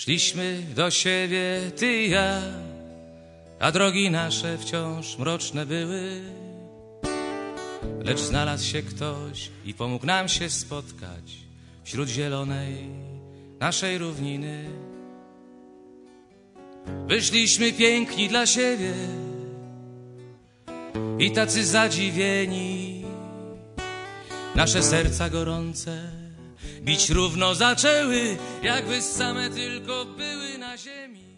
Szliśmy do siebie, ty i ja, a drogi nasze wciąż mroczne były. Lecz znalazł się ktoś i pomógł nam się spotkać wśród zielonej naszej równiny. Wyszliśmy piękni dla siebie i tacy zadziwieni. Nasze serca gorące bić równo zaczęły, jakby same tylko były na ziemi.